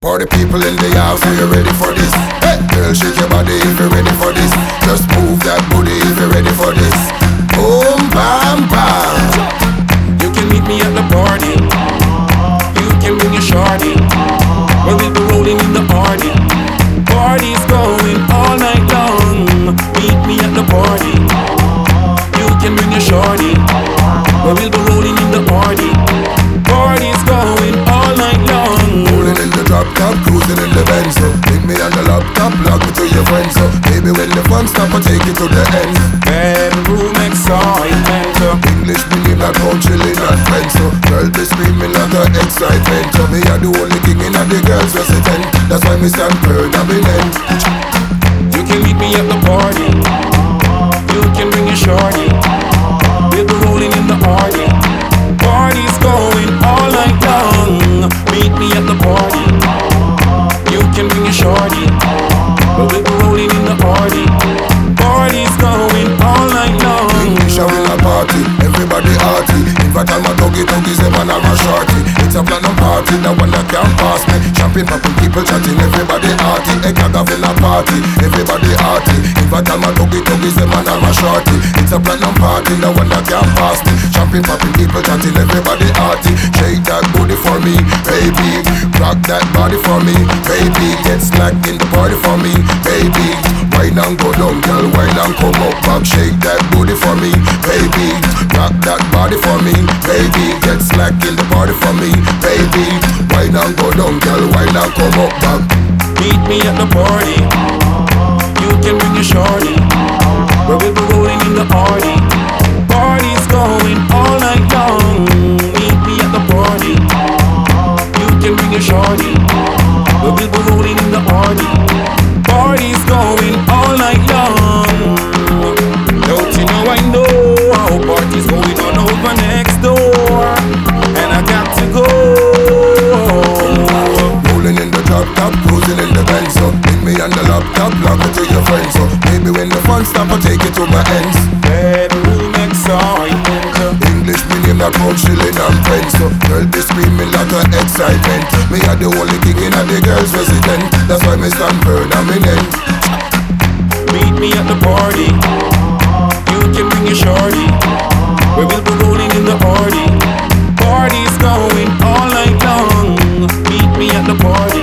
Party people in the house, are you ready for this? Hey, girl, shake your body if you're ready for this. Just move that booty if you're ready for this. Boom, bam, bam. You can meet me at the party. You can bring your shorty. We'll be rolling in the party. Party's going all night long. Meet me at the party. You can bring your shorty. We'll be rolling in the party. Party's going all night long. Rolling in the drop top, cruising in the Benz. So take me on the laptop, log me to your friends. So baby, when the fun stop, I take you to the end. Bedroom excitement. English meaning like home chilling and friends. So girl be screaming like a excitement. So me are the only king in the girls resident. That's why me stand firm and me end. You can meet me at the party. You can bring your shorty. We'll be rolling in the party. Party's going all night long. Meet me at the party. You can bring your shorty. We'll be rolling in the party. Party's going all night long. English are in a party, everybody hearty. Invite all my doggies, them and all my shorty. It's a platinum party, that one that can't pass me. Champagne popping, people chatting, everybody hearty. Egg have in a party, everybody hearty. Invite all my doggies, them and all my shorty. It's a platinum party, that one that can't pass me. Champagne popping, people chatting, everybody hearty. Shake that booty for me, baby. Rock that body for me, baby. Get slack in the party for me, baby. Wine and go down, girl, wine and come up back. Shake that booty for me, baby. Rock that body for me, baby. Get slack in the party for me, baby. Wine and go down, girl, wine and come up back. Meet me at the party. You can bring your shorty. We'll be rolling in the party. Party's going all night long. Meet me at the party. You can bring your shorty. We'll be rolling in the party. Party's going all night long. Don't you know I know how party's going on over next door, and I got to go. Rolling in the drop top, cruising in the Benz. So bring me on the laptop, log me to your friends. So baby, when the fun stop, I take you to my ends. Bedroom excitement. English meaning like home chilling and friends. So girl be screaming like a excitement. Me are the only king in the girls resident. That's why me stand firm and me end. Meet me at the party. You can bring your shorty. We will be rolling in the party. Party's going all night long. Meet me at the party.